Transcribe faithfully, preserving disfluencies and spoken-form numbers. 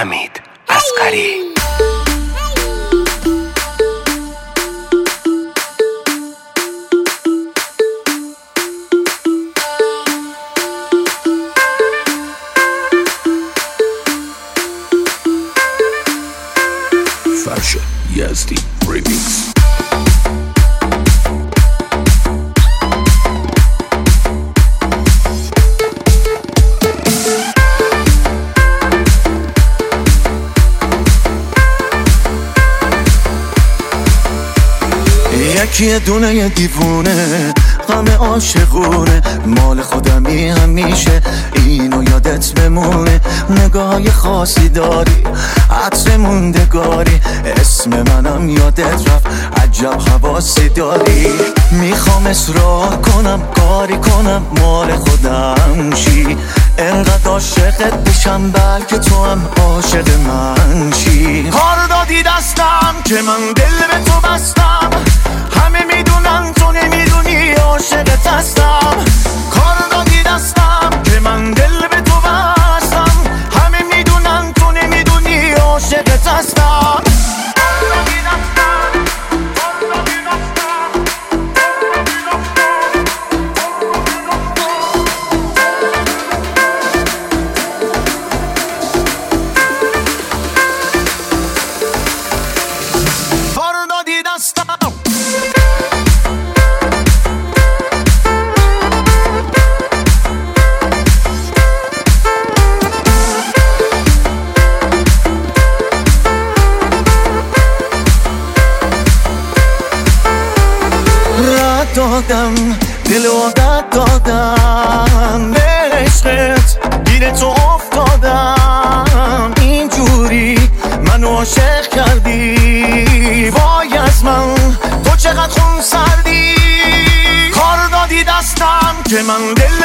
حمید اصغری. فرشاد یزدی ریمیکس. یکی دونه یه دیوونه غم عاشقونه، مال خودمی همیشه اینو یادت بمونه. نگاه خاصی داری، عطر موندگاری، اسم منم یادت رفت، عجب حواسی داری. میخوام اصرار کنم کاری کنم مال خودم شی، انقدر عاشقت بشم بلکه تو هم عاشق من شی. کار دادی دستم که من دل به تو بستم، همه میدونن تو نمیدونی عاشقت هستم. کار دادی دستم که من دل به تو بستم، همه میدونن تو نمیدونی عاشقت هستم. دادم دل عادت دادم به عشقت، گیر تو افتادم. اینجوری منو عاشق کردی، وای از من تو چقدر خون سردی. کار دادی دستم که من دل